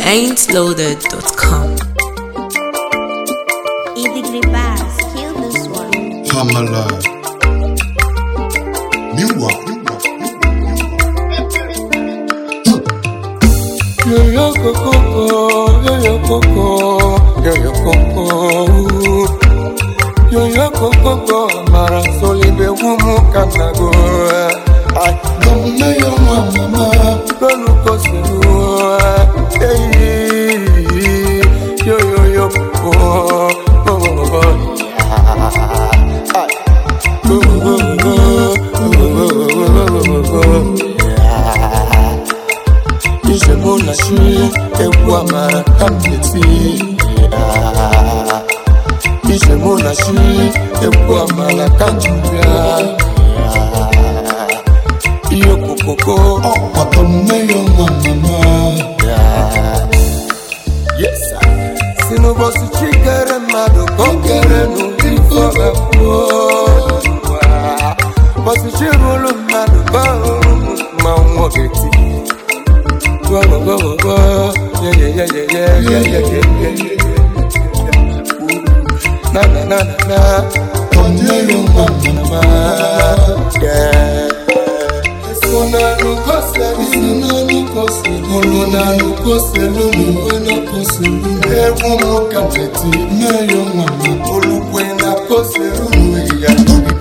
ain'tloaded.com. Idigri Bass, kill this one. Pamela. Miwa. Yo coco, yo coco, yo coco. Yo coco, mara solibe wumu kanago. Ay, Mama yo mama. Bonu koselu. Hey, yo coco. Mona shi ewa mara kameti Ije mona shi ewa mara kanjubia Iyo kokoko Patomeyo mama. Yes Sino bosi chikere mado kokere no ifo gafo Bosi chirulu mado ba mawogeti Go, yeah. Na. Patomeyo mama. Yeah. Sona nukose, Ewu mokapeti meyo mama. olukwena kose ruya.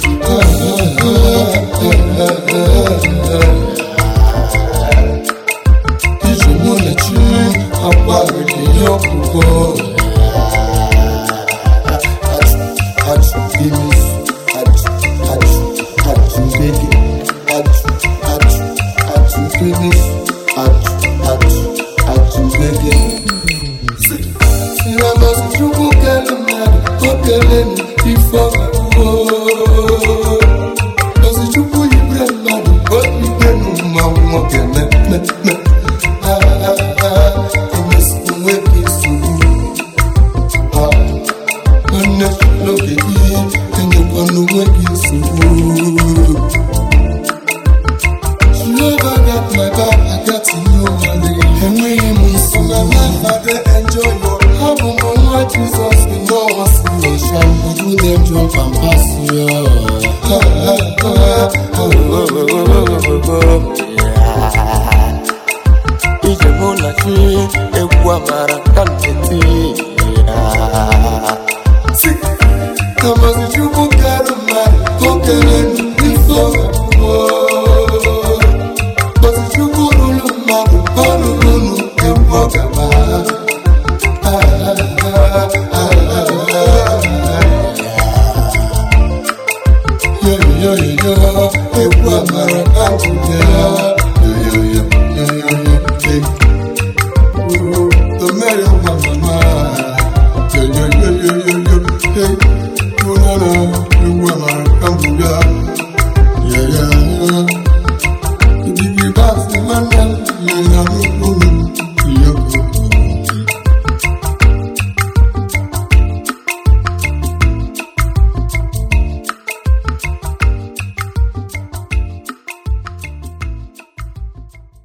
Ije mona chi akwari yo kuko. Bimis. Begi. Bimis. Begi. Sinama sujuku kelemadu kokeleni ifo Osijuku ibremadu kotlibenu mawogene. Ije mona chi ewa mara kameti Kama zijuku kelemadu kokeleni ifo Bosi chukuru madu kolunu ewa gaba Yo, ewa mara kanjubia.